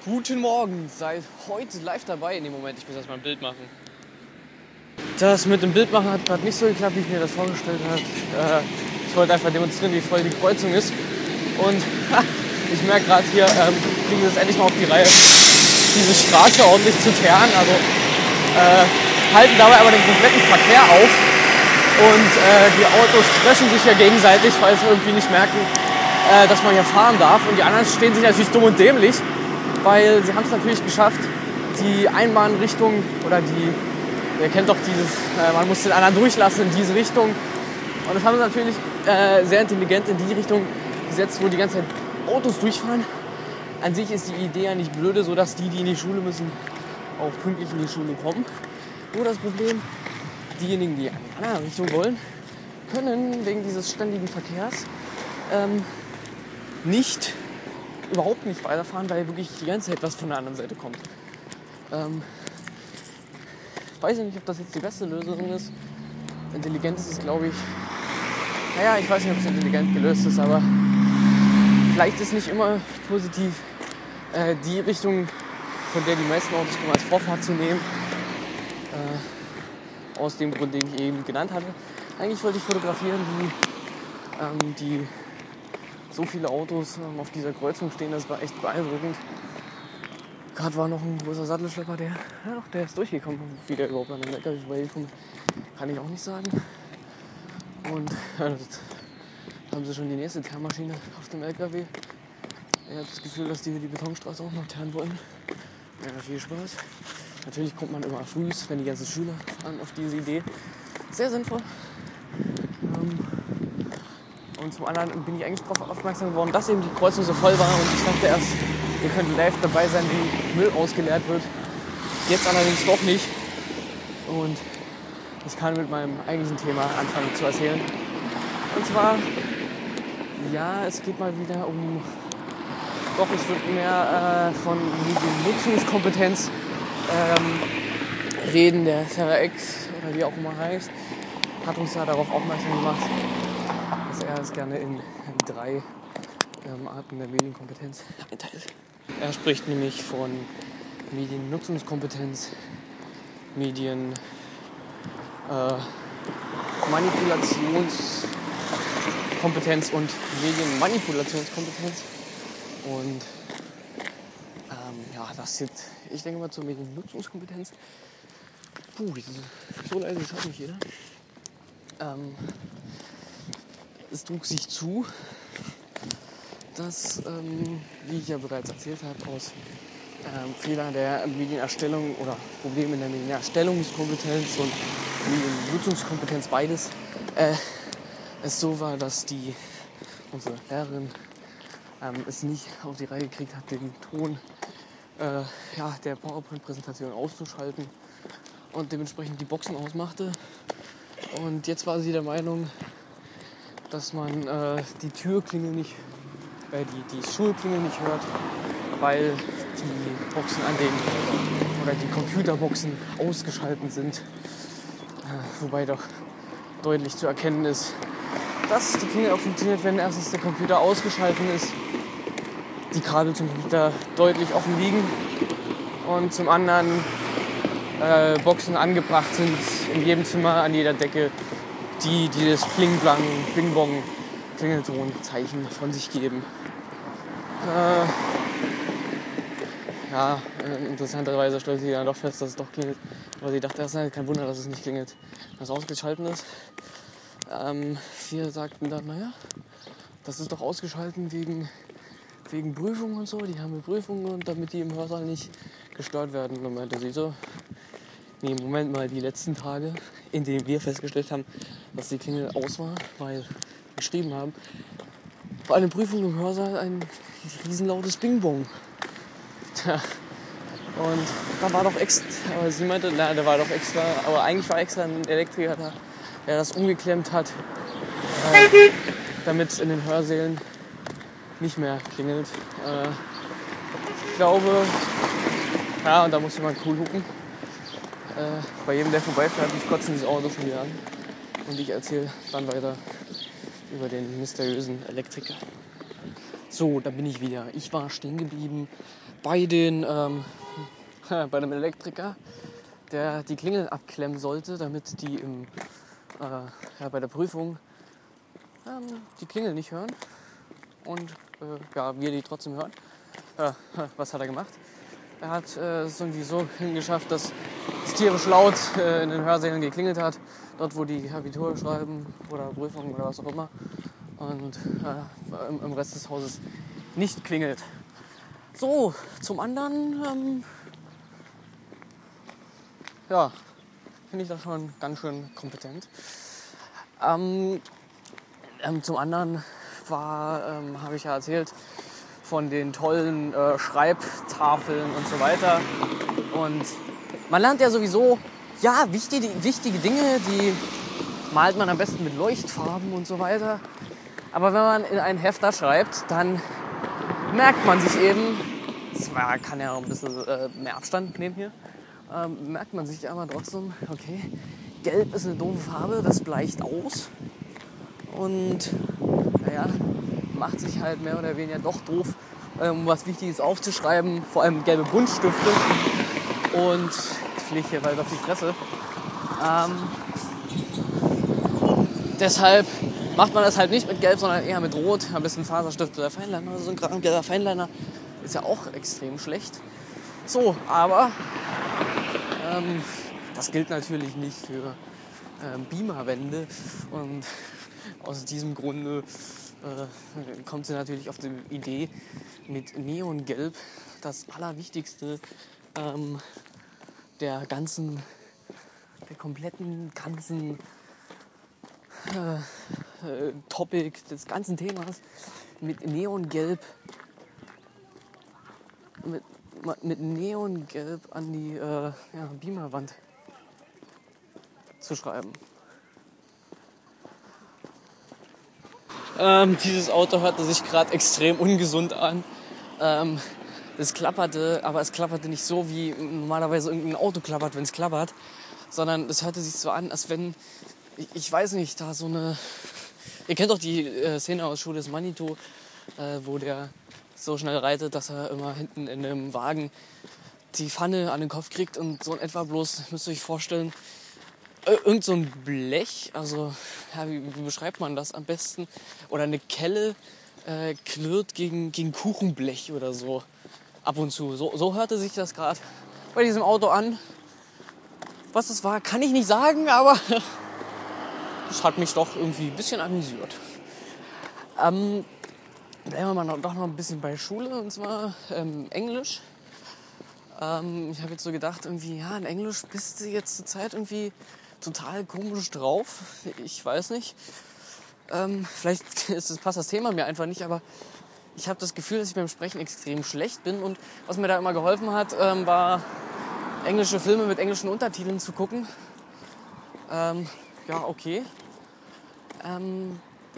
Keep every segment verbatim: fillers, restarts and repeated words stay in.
Guten Morgen, seid heute live dabei in dem Moment. Ich muss erst mal ein Bild machen. Das mit dem Bildmachen hat gerade nicht so geklappt, wie ich mir das vorgestellt habe. Äh, ich wollte einfach demonstrieren, wie voll die Kreuzung ist. Und ha, ich merke gerade hier, ähm, kriegen wir es endlich mal auf die Reihe, diese Straße ordentlich zu teeren. Also äh, halten dabei aber den kompletten Verkehr auf. Und äh, die Autos crashen sich ja gegenseitig, weil sie irgendwie nicht merken, äh, dass man hier fahren darf. Und die anderen stehen sich natürlich dumm und dämlich, weil sie haben es natürlich geschafft, die Einbahnrichtung oder die, ihr kennt doch dieses, äh, man muss den anderen durchlassen in diese Richtung. Und das haben sie natürlich äh, sehr intelligent in die Richtung gesetzt, wo die ganze Zeit Autos durchfahren. An sich ist die Idee ja nicht blöde, sodass die, die in die Schule müssen, auch pünktlich in die Schule kommen. Nur das Problem, diejenigen, die in eine andere Richtung wollen, können wegen dieses ständigen Verkehrs ähm, nicht, überhaupt nicht weiterfahren, weil wirklich die ganze Zeit was von der anderen Seite kommt. Ähm, weiß ich nicht, ob das jetzt die beste Lösung ist. Intelligent ist es, glaube ich. Naja, ich weiß nicht, ob es intelligent gelöst ist, aber vielleicht ist nicht immer positiv, äh, die Richtung, von der die meisten Autos kommen, als Vorfahrt zu nehmen. Äh, aus dem Grund, den ich eben genannt hatte. Eigentlich wollte ich fotografieren, wie ähm, die so viele Autos ähm, auf dieser Kreuzung stehen. Das war echt beeindruckend. Gerade war noch ein großer Sattelschlepper, der, ja doch, der ist durchgekommen. Wie der überhaupt an den L K W vorbeigekommen ist, kann ich auch nicht sagen. Und ja, jetzt haben sie schon die nächste Teermaschine auf dem L K W. Ich habe das Gefühl, dass die hier die Betonstraße auch noch teeren wollen. Ja, viel Spaß. Natürlich kommt man immer früh, wenn die ganzen Schüler fahren, auf diese Idee. Sehr sinnvoll. Ähm, und zum anderen bin ich eigentlich darauf aufmerksam geworden, dass eben die Kreuzung so voll war. Und ich dachte erst, ihr könnt live dabei sein, wie Müll ausgeleert wird. Jetzt allerdings doch nicht. Und ich kann mit meinem eigentlichen Thema anfangen zu erzählen. Und zwar, ja, es geht mal wieder um, doch, es wird mehr äh, von Mediennutzungskompetenz ähm, reden. Der Sarah X, oder wie auch immer heißt, hat uns ja darauf aufmerksam gemacht, dass er es gerne in drei ähm, Arten der Medienkompetenz einteilt. Er spricht nämlich von Mediennutzungskompetenz, Medien, äh, Manipulationskompetenz und Medienmanipulationskompetenz. Und ähm, ja, das jetzt, ich denke mal zur Mediennutzungskompetenz. Puh, so leise ist auch nicht jeder. Ähm, es trug sich zu, dass, ähm, wie ich ja bereits erzählt habe, aus ähm, Fehlern der Medienerstellung oder Problemen in der Medienerstellungskompetenz und Mediennutzungskompetenz, beides, äh, es so war, dass die, unsere Lehrerin ähm, es nicht auf die Reihe gekriegt hat, den Ton äh, ja, der PowerPoint-Präsentation auszuschalten und dementsprechend die Boxen ausmachte. Und jetzt war sie der Meinung, dass man äh, die Türklingel nicht, äh, die, die Schulklingel nicht hört, weil die Boxen an den, oder die Computerboxen ausgeschaltet sind. Äh, wobei doch deutlich zu erkennen ist, dass die Klingel auch funktioniert, wenn erstens der Computer ausgeschaltet ist, die Kabel zum Computer deutlich offen liegen und zum anderen äh, Boxen angebracht sind in jedem Zimmer, an jeder Decke, die dieses Pling-Blang, Bing-Bong, Klingelton-Zeichen von sich geben. Äh, ja, äh, interessanterweise stellt sie dann doch fest, dass es doch klingelt. Aber sie dachte erst, kein Wunder, dass es nicht klingelt, dass es ausgeschaltet ist. Ähm, wir sagten dann, naja, das ist doch ausgeschaltet wegen, wegen Prüfungen und so. Die haben Prüfungen und damit die im Hörsaal nicht gestört werden. Und dann meinte sie so, nee, Moment mal, die letzten Tage, in denen wir festgestellt haben, dass die Klingel aus war, weil wir geschrieben haben, vor einer Prüfung im Hörsaal ein riesenlautes Bing-Bong. Tja, und da war doch extra, aber sie meinte, na, da war doch extra, aber eigentlich war extra ein Elektriker da, der das umgeklemmt hat, äh, damit es in den Hörsälen nicht mehr klingelt. Äh, ich glaube, ja, und da muss jemand cool gucken. Äh, bei jedem, der vorbeifährt, mich kotzen dieses Auto schon wieder an. Und ich erzähle dann weiter über den mysteriösen Elektriker. So, da bin ich wieder. Ich war stehen geblieben bei den ähm, bei einem Elektriker, der die Klingel abklemmen sollte, damit die im, äh, ja, bei der Prüfung ähm, die Klingel nicht hören und äh, ja, wir die trotzdem hören. Äh, was hat er gemacht? Er hat äh, es irgendwie so hingeschafft, dass es tierisch laut äh, in den Hörsälen geklingelt hat, dort wo die Abitur schreiben oder Prüfungen oder was auch immer, und äh, im, im Rest des Hauses nicht klingelt. So, zum anderen, ähm, ja, finde ich das schon ganz schön kompetent. Ähm, ähm, zum anderen war, ähm, habe ich ja erzählt, von den tollen äh, Schreibtafeln und so weiter. Und man lernt ja sowieso, ja, wichtige, wichtige Dinge, die malt man am besten mit Leuchtfarben und so weiter. Aber wenn man in einen Hefter schreibt, dann merkt man sich eben, man kann ja auch ein bisschen äh, mehr Abstand nehmen hier, ähm, merkt man sich aber trotzdem, okay, Gelb ist eine doofe Farbe, das bleicht aus. Und naja, macht sich halt mehr oder weniger doch doof, um was Wichtiges aufzuschreiben. Vor allem gelbe Buntstifte. Und jetzt fliege ich hier bald auf die Fresse. Ähm, deshalb macht man das halt nicht mit Gelb, sondern eher mit Rot. Ein bisschen Faserstift oder Feinliner oder so ein Kram. Gelber Feinliner ist ja auch extrem schlecht. So, aber ähm, das gilt natürlich nicht für ähm, Beamerwände. Und aus diesem Grunde äh, kommt sie natürlich auf die Idee, mit Neongelb das Allerwichtigste ähm, der ganzen, der kompletten ganzen äh, äh, Topic, des ganzen Themas, mit Neongelb mit, mit Neongelb an die äh, ja, Beamerwand zu schreiben. Ähm, dieses Auto hörte sich gerade extrem ungesund an. Ähm, es klapperte, aber es klapperte nicht so, wie normalerweise irgendein Auto klappert, wenn es klappert, sondern es hörte sich so an, als wenn, ich, ich weiß nicht, da so eine... Ihr kennt doch die äh, Szene aus Schuh des Manitou, äh, wo der so schnell reitet, dass er immer hinten in einem Wagen die Pfanne an den Kopf kriegt und so in etwa, bloß, müsst ihr euch vorstellen, irgend so ein Blech, also ja, wie, wie beschreibt man das am besten? Oder eine Kelle äh, klirrt gegen, gegen Kuchenblech oder so ab und zu. So, so hörte sich das gerade bei diesem Auto an. Was es war, kann ich nicht sagen, aber das hat mich doch irgendwie ein bisschen amüsiert. Ähm, bleiben wir mal noch, doch noch ein bisschen bei Schule, und zwar ähm, Englisch. Ähm, ich habe jetzt so gedacht, irgendwie, ja, in Englisch bist du jetzt zur Zeit irgendwie total komisch drauf. Ich weiß nicht. Ähm, vielleicht ist das, passt das Thema mir einfach nicht, aber ich habe das Gefühl, dass ich beim Sprechen extrem schlecht bin. Und was mir da immer geholfen hat, ähm, war englische Filme mit englischen Untertiteln zu gucken. Ähm, ja, okay. Ähm,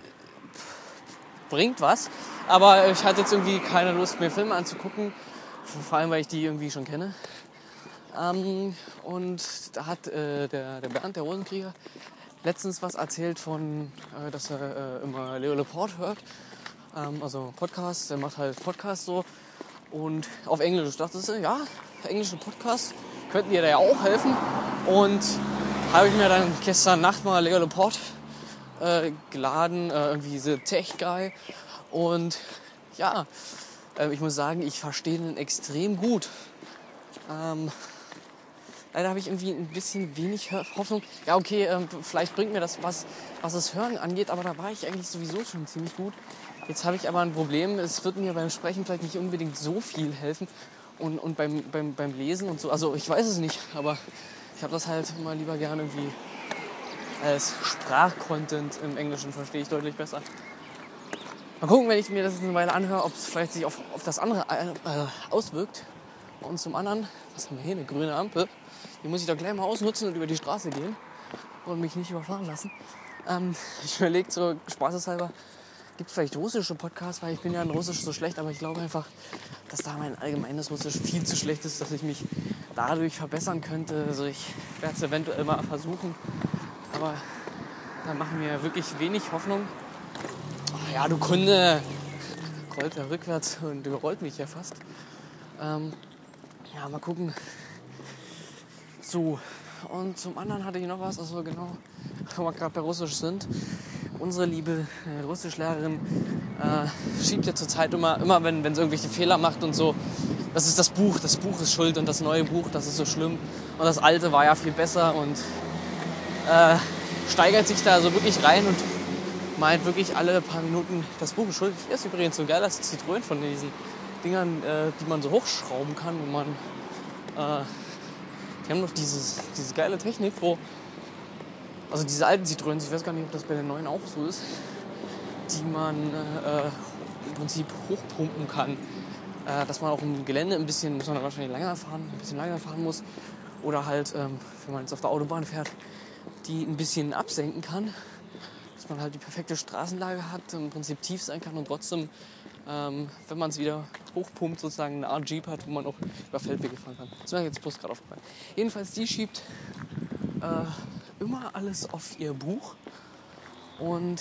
bringt was. Aber ich hatte jetzt irgendwie keine Lust, mir Filme anzugucken. Vor allem, weil ich die irgendwie schon kenne. Ähm, und da hat äh, der, der Bernd, der Rosenkrieger, letztens was erzählt von, äh, dass er äh, immer Leo Laporte hört. Ähm, also Podcast, der macht halt Podcast so. Und auf Englisch. Ich dachte, ja, englische Podcasts könnten dir da ja auch helfen. Und habe ich mir dann gestern Nacht mal Leo Laporte äh, geladen, äh, irgendwie The Tech Guy. Und ja, äh, ich muss sagen, ich verstehe den extrem gut. Ähm, Leider habe ich irgendwie ein bisschen wenig Hoffnung. Ja, okay, ähm, vielleicht bringt mir das was, was das Hören angeht, aber da war ich eigentlich sowieso schon ziemlich gut. Jetzt habe ich aber ein Problem, es wird mir beim Sprechen vielleicht nicht unbedingt so viel helfen und, und beim, beim, beim Lesen und so. Also ich weiß es nicht, aber ich habe das halt immer lieber gerne irgendwie als Sprachcontent im Englischen, verstehe ich deutlich besser. Mal gucken, wenn ich mir das eine Weile anhöre, ob es vielleicht sich auf, auf das andere äh, auswirkt. Und zum anderen, was haben wir hier, eine grüne Ampel. Die muss ich doch gleich mal ausnutzen und über die Straße gehen und mich nicht überfahren lassen. Ähm, ich überlege so spaßeshalber, gibt es vielleicht russische Podcasts, weil ich bin ja in Russisch so schlecht, aber ich glaube einfach, dass da mein allgemeines Russisch viel zu schlecht ist, dass ich mich dadurch verbessern könnte. Also ich werde es eventuell mal versuchen, aber da machen wir wirklich wenig Hoffnung. Ach ja, du Kunde, rollt ja rückwärts und überrollt mich ja fast. Ähm, ja, mal gucken. So, und zum anderen hatte ich noch was, also genau, wo wir gerade bei Russisch sind. Unsere liebe äh, Russischlehrerin äh, schiebt ja zurzeit immer, immer wenn, wenn sie irgendwelche Fehler macht und so, das ist das Buch, das Buch ist schuld und das neue Buch, das ist so schlimm. Und das alte war ja viel besser und äh, steigert sich da so wirklich rein und meint wirklich alle paar Minuten, das Buch ist schuld. Hier ist übrigens so ein geiles Zitronen von diesen Dingern, äh, die man so hochschrauben kann, wo man, äh, die haben noch dieses, diese geile Technik, wo, also diese alten Zitronen, ich weiß gar nicht, ob das bei den neuen auch so ist, die man äh, im Prinzip hochpumpen kann, äh, dass man auch im Gelände ein bisschen, muss man wahrscheinlich länger fahren, ein bisschen länger fahren muss oder halt, ähm, wenn man jetzt auf der Autobahn fährt, die ein bisschen absenken kann, dass man halt die perfekte Straßenlage hat, im Prinzip tief sein kann und trotzdem, ähm, wenn man es wieder hochpumpt, sozusagen eine Art Jeep hat, wo man auch über Feldwege fahren kann. Das ist mir jetzt bloß gerade aufgefallen. Jedenfalls, die schiebt äh, immer alles auf ihr Buch und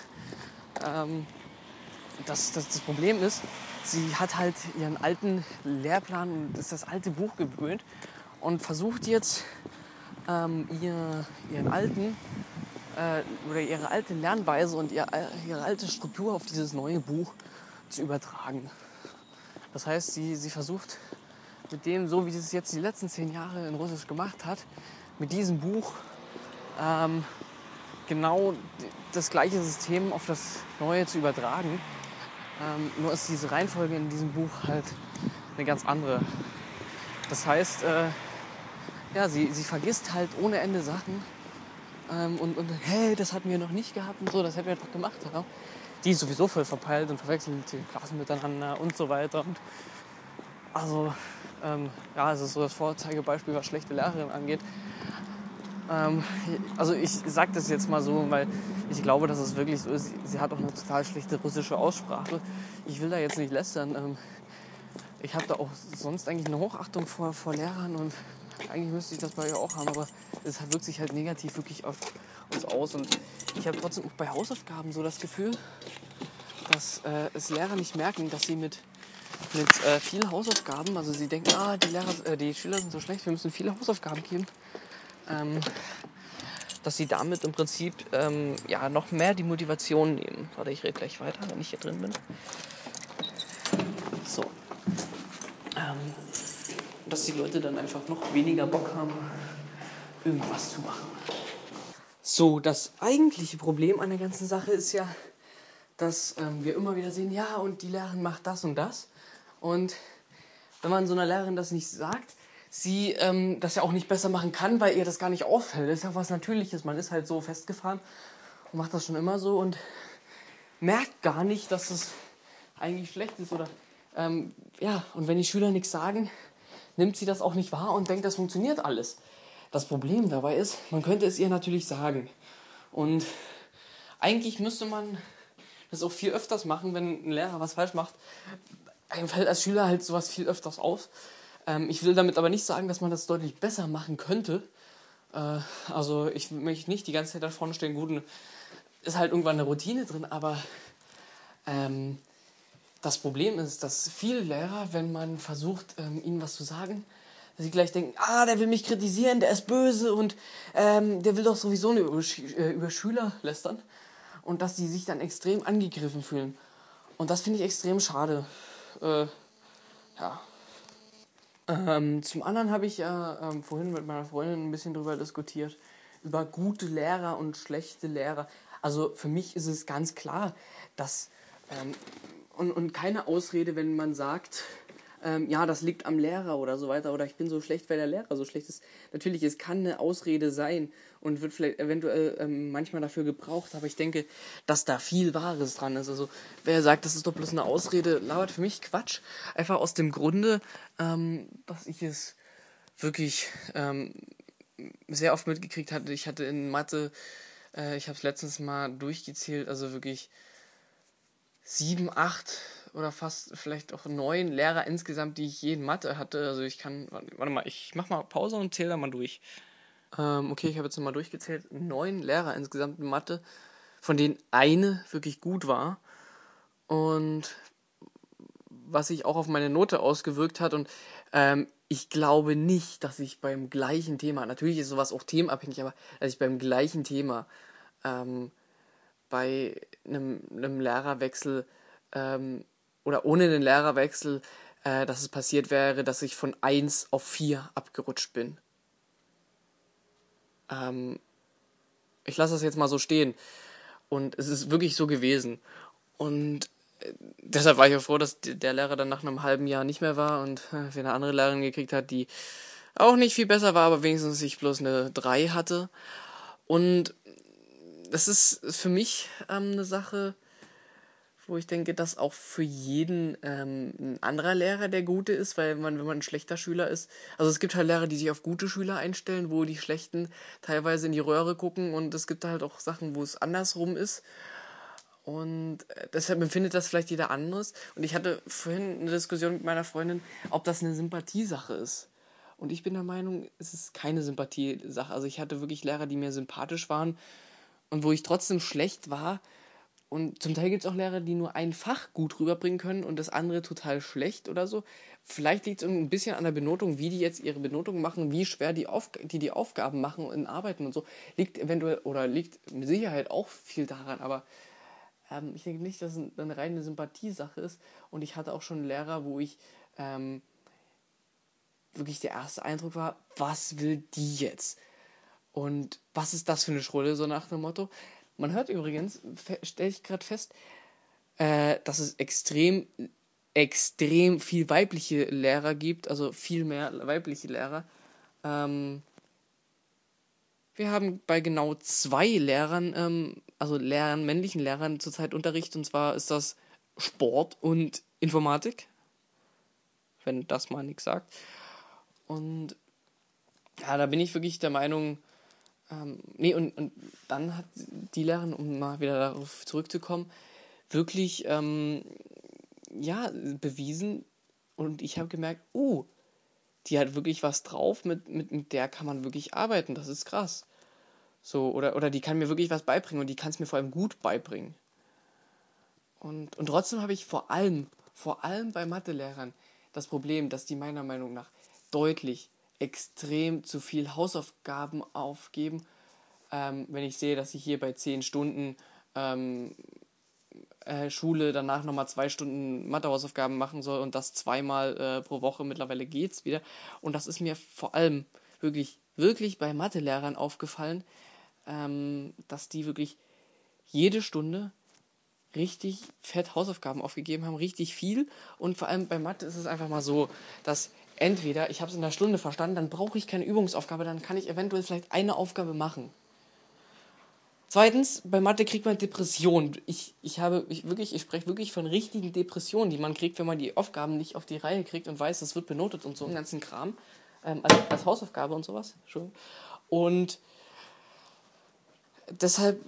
ähm, das, das, das Problem ist, sie hat halt ihren alten Lehrplan und ist das alte Buch gewöhnt und versucht jetzt ähm, ihr, ihren alten äh, oder ihre alte Lernweise und ihr, ihre alte Struktur auf dieses neue Buch zu übertragen. Das heißt, sie, sie versucht mit dem, so wie sie es jetzt die letzten zehn Jahre in Russisch gemacht hat, mit diesem Buch ähm, genau das gleiche System auf das Neue zu übertragen. Ähm, nur ist diese Reihenfolge in diesem Buch halt eine ganz andere. Das heißt, äh, ja, sie, sie vergisst halt ohne Ende Sachen ähm, und, und hey, das hatten wir noch nicht gehabt und so, das hätten wir doch gemacht. Ja? Die ist sowieso voll verpeilt und verwechselt die Klassen miteinander und so weiter. Und also, ähm, ja, es ist so das Vorzeigebeispiel, was schlechte Lehrerin angeht. Ähm, also ich sage das jetzt mal so, weil ich glaube, dass es wirklich so ist. Sie hat auch eine total schlechte russische Aussprache. Ich will da jetzt nicht lästern. Ähm, ich habe da auch sonst eigentlich eine Hochachtung vor, vor Lehrern und eigentlich müsste ich das bei ihr auch haben, aber es wirkt sich halt negativ wirklich auf uns aus. Und ich habe trotzdem auch bei Hausaufgaben so das Gefühl, dass äh, es Lehrer nicht merken, dass sie mit, mit äh, vielen Hausaufgaben, also sie denken, ah, die, Lehrer, äh, die Schüler sind so schlecht, wir müssen viele Hausaufgaben geben, ähm, dass sie damit im Prinzip ähm, ja, noch mehr die Motivation nehmen. Warte, ich rede gleich weiter, wenn ich hier drin bin. So. Ähm, dass die Leute dann einfach noch weniger Bock haben, irgendwas zu machen. So, das eigentliche Problem an der ganzen Sache ist ja, dass ähm, wir immer wieder sehen, ja, und die Lehrerin macht das und das. Und wenn man so einer Lehrerin das nicht sagt, sie ähm, das ja auch nicht besser machen kann, weil ihr das gar nicht auffällt. Das ist ja was Natürliches. Man ist halt so festgefahren und macht das schon immer so und merkt gar nicht, dass es eigentlich schlecht ist. Oder ähm, ja, und wenn die Schüler nichts sagen, nimmt sie das auch nicht wahr und denkt, das funktioniert alles. Das Problem dabei ist, man könnte es ihr natürlich sagen. Und eigentlich müsste man das auch viel öfters machen, wenn ein Lehrer was falsch macht. Einem fällt als Schüler halt sowas viel öfters auf. Ähm, ich will damit aber nicht sagen, dass man das deutlich besser machen könnte. Äh, also ich möchte nicht die ganze Zeit da vorne stehen, gut, ist halt irgendwann eine Routine drin, aber ähm, das Problem ist, dass viele Lehrer, wenn man versucht, ähm, ihnen was zu sagen, dass sie gleich denken, ah, der will mich kritisieren, der ist böse und ähm, der will doch sowieso nur über, äh, über Schüler lästern. Und dass sie sich dann extrem angegriffen fühlen. Und das finde ich extrem schade. Äh, ja. Ähm, zum anderen habe ich ja ähm, vorhin mit meiner Freundin ein bisschen drüber diskutiert, über gute Lehrer und schlechte Lehrer. Also für mich ist es ganz klar, dass ähm, und, und keine Ausrede, wenn man sagt, ähm, ja, das liegt am Lehrer oder so weiter, oder ich bin so schlecht, weil der Lehrer so schlecht ist. Natürlich, es kann eine Ausrede sein und wird vielleicht eventuell ähm, manchmal dafür gebraucht, aber ich denke, dass da viel Wahres dran ist. Also wer sagt, das ist doch bloß eine Ausrede, labert für mich Quatsch. Einfach aus dem Grunde, ähm, dass ich es wirklich ähm, sehr oft mitgekriegt hatte. Ich hatte in Mathe, äh, ich habe es letztens mal durchgezählt, also wirklich sieben, acht oder fast vielleicht auch neun Lehrer insgesamt, die ich je in Mathe hatte. Also ich kann, warte mal, ich mach mal Pause und zähle da mal durch. Ähm, okay, ich habe jetzt nochmal durchgezählt. Neun Lehrer insgesamt in Mathe, von denen eine wirklich gut war. Und was sich auch auf meine Note ausgewirkt hat. Und ähm, ich glaube nicht, dass ich beim gleichen Thema, natürlich ist sowas auch themenabhängig, aber dass ich beim gleichen Thema ähm, bei einem, einem Lehrerwechsel ähm, oder ohne den Lehrerwechsel, äh, dass es passiert wäre, dass ich von eins auf vier abgerutscht bin. Ähm, ich lasse das jetzt mal so stehen. Und es ist wirklich so gewesen. Und äh, deshalb war ich auch froh, dass der Lehrer dann nach einem halben Jahr nicht mehr war und äh, wir eine andere Lehrerin gekriegt hat, die auch nicht viel besser war, aber wenigstens ich bloß eine drei hatte. Und das ist für mich ähm, eine Sache, wo ich denke, dass auch für jeden ähm, ein anderer Lehrer der gute ist, weil man, wenn man ein schlechter Schüler ist, also es gibt halt Lehrer, die sich auf gute Schüler einstellen, wo die Schlechten teilweise in die Röhre gucken, und es gibt halt auch Sachen, wo es andersrum ist. Und äh, deshalb empfindet das vielleicht jeder anderes. Und ich hatte vorhin eine Diskussion mit meiner Freundin, ob das eine Sympathiesache ist. Und ich bin der Meinung, es ist keine Sympathiesache. Also ich hatte wirklich Lehrer, die mir sympathisch waren und wo ich trotzdem schlecht war. Und zum Teil gibt es auch Lehrer, die nur ein Fach gut rüberbringen können und das andere total schlecht oder so. Vielleicht liegt es ein bisschen an der Benotung, wie die jetzt ihre Benotung machen, wie schwer die, Aufg- die die Aufgaben machen in Arbeiten und so. Liegt eventuell oder liegt mit Sicherheit auch viel daran, aber ähm, ich denke nicht, dass es eine reine Sympathiesache ist. Und ich hatte auch schon Lehrer, wo ich ähm, wirklich der erste Eindruck war, was will die jetzt? Und was ist das für eine Schrulle, so nach dem Motto. Man hört übrigens, stelle ich gerade fest, äh, dass es extrem, extrem viel weibliche Lehrer gibt, also viel mehr weibliche Lehrer. Ähm, wir haben bei genau zwei Lehrern, ähm, also Lehrern, männlichen Lehrern zurzeit Unterricht, und zwar ist das Sport und Informatik, wenn das mal nichts sagt. Und ja, da bin ich wirklich der Meinung, ähm, nee, und, und dann hat die Lehrerin, um mal wieder darauf zurückzukommen, wirklich, ähm, ja, bewiesen, und ich habe gemerkt, uh, die hat wirklich was drauf, mit, mit, mit der kann man wirklich arbeiten, das ist krass. So, oder, oder die kann mir wirklich was beibringen, und die kann es mir vor allem gut beibringen. Und, und trotzdem habe ich vor allem, vor allem bei Mathelehrern das Problem, dass die meiner Meinung nach deutlich, extrem zu viel Hausaufgaben aufgeben. Ähm, wenn ich sehe, dass ich hier bei zehn Stunden ähm, äh, Schule danach nochmal zwei Stunden Mathehausaufgaben machen soll und das zweimal äh, pro Woche, mittlerweile geht's wieder. Und das ist mir vor allem wirklich, wirklich bei Mathelehrern aufgefallen, ähm, dass die wirklich jede Stunde richtig fett Hausaufgaben aufgegeben haben, richtig viel. Und vor allem bei Mathe ist es einfach mal so, dass entweder ich habe es in einer Stunde verstanden, dann brauche ich keine Übungsaufgabe, dann kann ich eventuell vielleicht eine Aufgabe machen. Zweitens, bei Mathe kriegt man Depressionen. Ich, ich habe ich wirklich, ich spreche wirklich von richtigen Depressionen, die man kriegt, wenn man die Aufgaben nicht auf die Reihe kriegt und weiß, das wird benotet und so einen ganzen Kram. Ähm, also als Hausaufgabe und sowas. Schon. Und deshalb,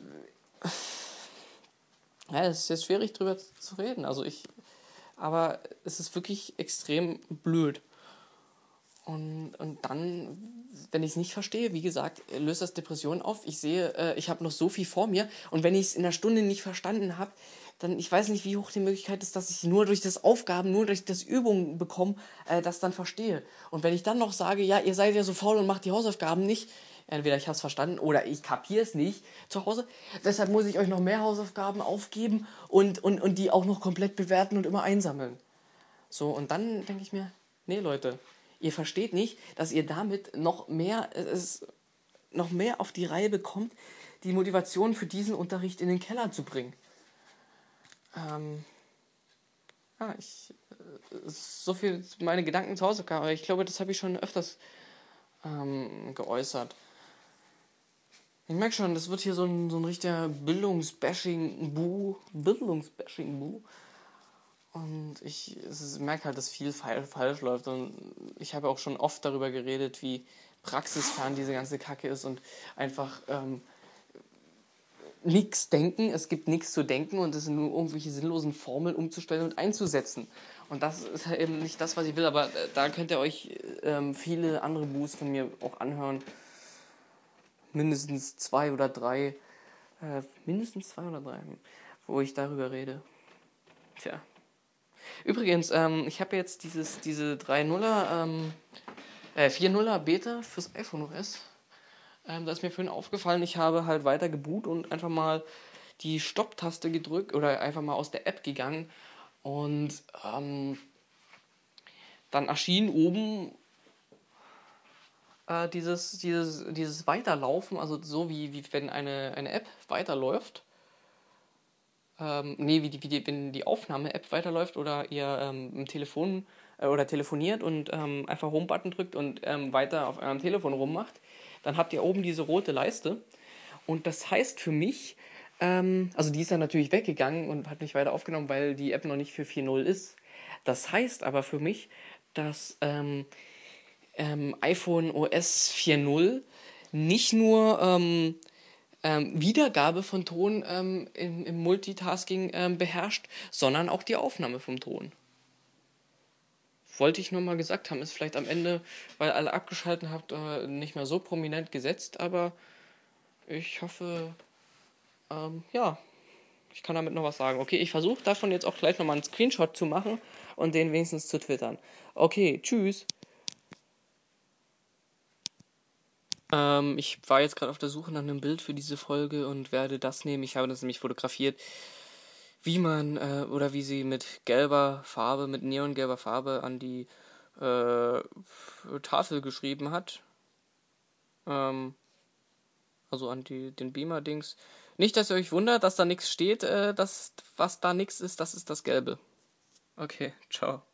ja, es ist jetzt schwierig drüber zu reden. Also ich, aber es ist wirklich extrem blöd. Und, und dann, wenn ich es nicht verstehe, wie gesagt, löst das Depressionen auf. Ich sehe, äh, ich habe noch so viel vor mir. Und wenn ich es in einer Stunde nicht verstanden habe, dann, ich weiß nicht, wie hoch die Möglichkeit ist, dass ich nur durch das Aufgaben, nur durch das Übungen bekomme, äh, das dann verstehe. Und wenn ich dann noch sage, ja, ihr seid ja so faul und macht die Hausaufgaben nicht, entweder ich habe es verstanden oder ich kapiere es nicht zu Hause. Deshalb muss ich euch noch mehr Hausaufgaben aufgeben und, und, und die auch noch komplett bewerten und immer einsammeln. So, und dann denke ich mir, nee, Leute, ihr versteht nicht, dass ihr damit noch mehr, es, noch mehr auf die Reihe bekommt, die Motivation für diesen Unterricht in den Keller zu bringen. Ähm, ja, ich, so viel meine Gedanken zu Hause, aber ich glaube, das habe ich schon öfters ähm, geäußert. Ich merke schon, das wird hier so ein, so ein richtiger Bildungsbashing-Bu, Bildungsbashing-Bu. Und ich merke halt, dass viel falsch läuft. Und ich habe auch schon oft darüber geredet, wie praxisfern diese ganze Kacke ist und einfach ähm, nichts denken. Es gibt nichts zu denken und es sind nur irgendwelche sinnlosen Formeln umzustellen und einzusetzen. Und das ist halt eben nicht das, was ich will. Aber äh, da könnt ihr euch ähm, viele andere Boos von mir auch anhören. Mindestens zwei oder drei. Äh, mindestens zwei oder drei, wo ich darüber rede. Tja. Übrigens, ähm, ich habe jetzt dieses, diese drei Komma nuller, ähm, äh, vier Komma nuller Beta fürs iPhone O S. Ähm, da ist mir vorhin aufgefallen, ich habe halt weiter geboot und einfach mal die Stopp-Taste gedrückt oder einfach mal aus der App gegangen und ähm, dann erschien oben äh, dieses, dieses, dieses Weiterlaufen, also so wie, wie wenn eine, eine App weiterläuft. Ähm, nee, wie die, wie die, wenn die Aufnahme-App weiterläuft oder ihr ähm, im Telefon äh, oder telefoniert und ähm, einfach Home-Button drückt und ähm, weiter auf eurem Telefon rummacht, dann habt ihr oben diese rote Leiste. Und das heißt für mich, ähm, also die ist dann natürlich weggegangen und hat nicht weiter aufgenommen, weil die App noch nicht für vier Punkt null ist. Das heißt aber für mich, dass ähm, ähm, iPhone O S vier Punkt null nicht nur ähm, ähm, Wiedergabe von Ton ähm, im, im Multitasking ähm, beherrscht, sondern auch die Aufnahme vom Ton. Wollte ich nur mal gesagt haben, ist vielleicht am Ende, weil alle abgeschalten habt, äh, nicht mehr so prominent gesetzt, aber ich hoffe, ähm, ja, ich kann damit noch was sagen. Okay, ich versuche davon jetzt auch gleich nochmal einen Screenshot zu machen und den wenigstens zu twittern. Okay, tschüss. Ähm, ich war jetzt gerade auf der Suche nach einem Bild für diese Folge und werde das nehmen. Ich habe das nämlich fotografiert, wie man äh, oder wie sie mit gelber Farbe, mit neongelber Farbe an die äh, Tafel geschrieben hat. Ähm, also an die, den Beamer-Dings. Nicht, dass ihr euch wundert, dass da nichts steht. Äh, das, was da nichts ist, das ist das Gelbe. Okay, ciao.